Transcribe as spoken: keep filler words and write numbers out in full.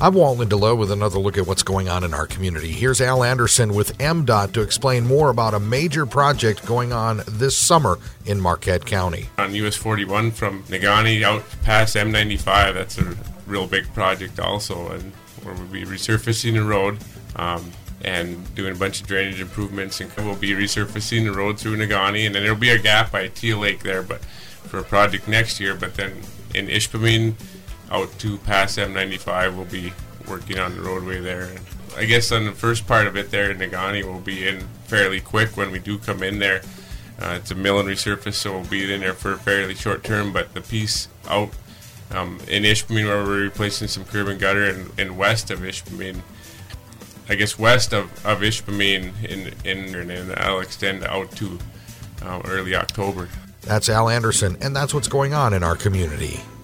I'm Walt Lindelof with another look at what's going on in our community. Here's Al Anderson with M DOT to explain more about a major project going on this summer in Marquette County. On U S forty-one from Negaunee out past M ninety-five, that's a real big project also, and where we'll be resurfacing the road um, and doing a bunch of drainage improvements, and we'll be resurfacing the road through Negaunee, and then there'll be a gap by Teal Lake there, but for a project next year. But then in Ishpeming out to past M ninety-five, we'll be working on the roadway there. And I guess on the first part of it there in Negaunee, we'll be in fairly quick when we do come in there. Uh, it's a mill and resurface, so we'll be in there for a fairly short term, but the piece out um, in Ishpeming where we're replacing some curb and gutter, and, and west of Ishpeming, I guess west of, of Ishpeming, in, in, and then I'll extend out to uh, early October. That's Al Anderson, and that's what's going on in our community.